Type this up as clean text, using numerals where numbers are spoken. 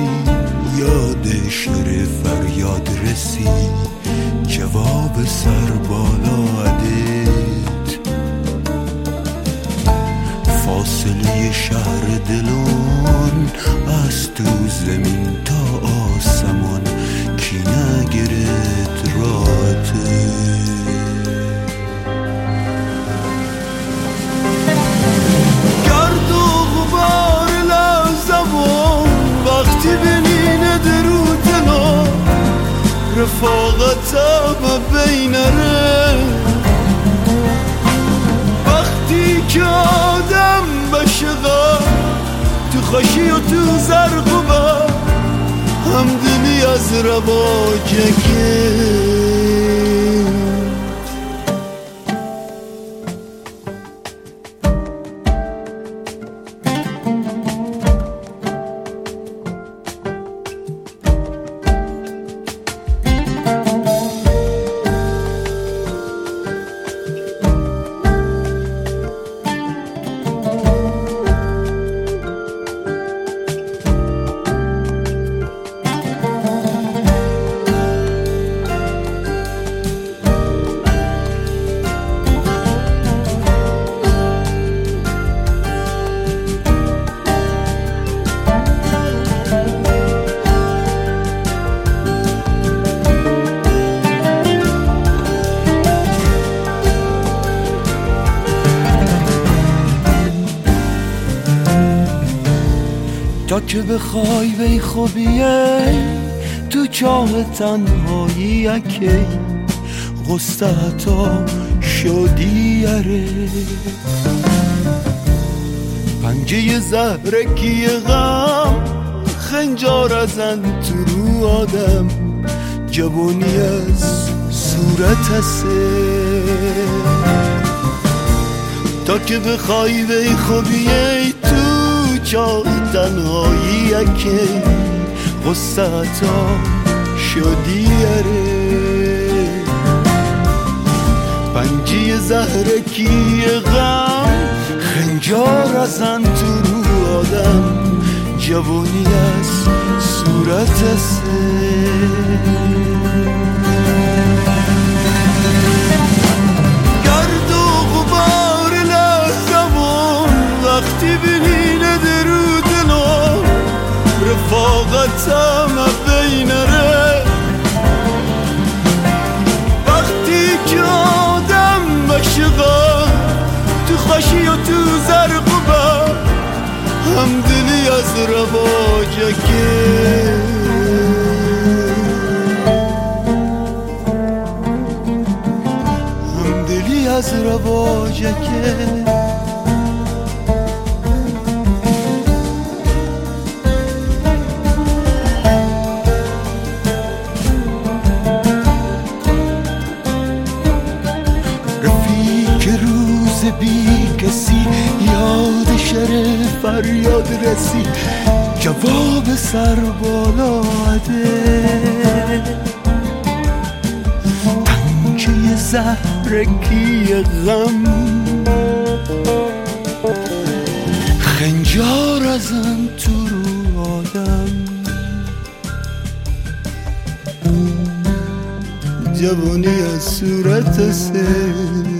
یاد شعر فریاد رسید جواب سر بالا عدت فاصله شهر دلون از تو زمین تا آسمان کی نگرد راته گرد و غبار لحظمون وقتی بینینه درو دلا رفاقتم بین ره وقتی که آدم بشقا تو خوشی و تو زرق و با همدلی از رواجکه تا که بخوای بی خوبیه تو چاه تنهایی اکی غصه تا شدیاره پنجه زهرکی غم خنجار ازن تو رو آدم جوانی از صورت هسته تا که بخوای بی خوبیه چاه تنهایی اکی غصه تا شدیاره پنجی زهرکی غم خنجار ازن تو رو آدم جوانی از صورت هسته گرد و غبار لحظمون وقتی بینینه درو دلو رفاقتم بین ره وقتی که آدم بشقا تو خوشی و تو زرق و با همدلی از رواجکه همدلی از رواجکه بی کسی یاد شر فریاد رسی جواب سر بالا عده پنجه زهرکی غم خنجار ازن تو رو آدم جوانی از صورت سه